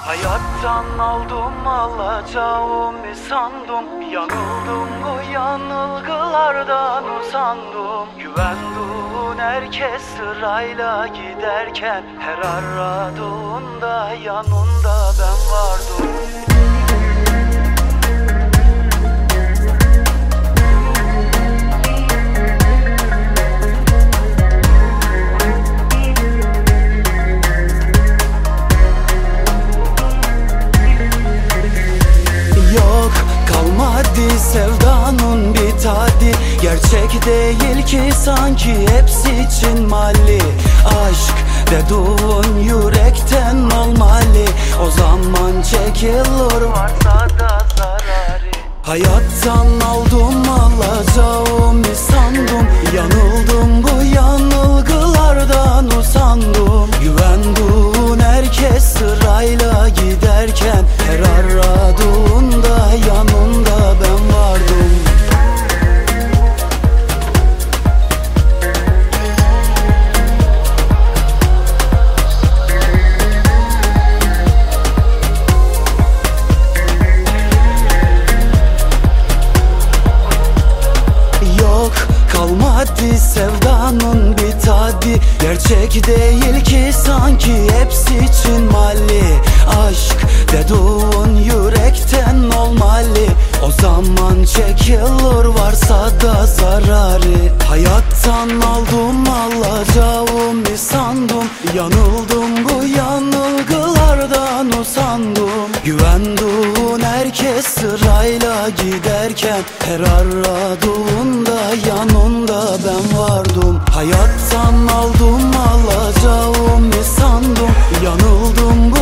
Hayattan aldım alacağımı sandım. Yanıldım bu yanılgılardan usandım. Güvenduğun herkes sırayla giderken, her aradığında yanında ben vardım. Sevdanın bir tadı gerçek değil ki, sanki hepsi için mali. Aşk dediğin yürekten olmalı, o zaman çekilir varsa da zararı. Hayattan aldım alacağımı sandım. Yanıldım bu yanılgılardan usandım. Güvenduğun herkes sırayla giderken, her aradığında yanında ben vardım. Yok kalmadı sevdanın bir tadı gerçek değil ki, sanki hepsi için mali. Aşk dediğin yürekten olmalı, o zaman çekilir varsa da zararı. Hayattan aldım alacağımı sandım. Yanıldım bu yanılgılardan usandım. Güvenduğun herkes sırayla giderken, her aradığında yanında ben vardım. Hayattan aldım alacağımı sandım. Yanıldım bu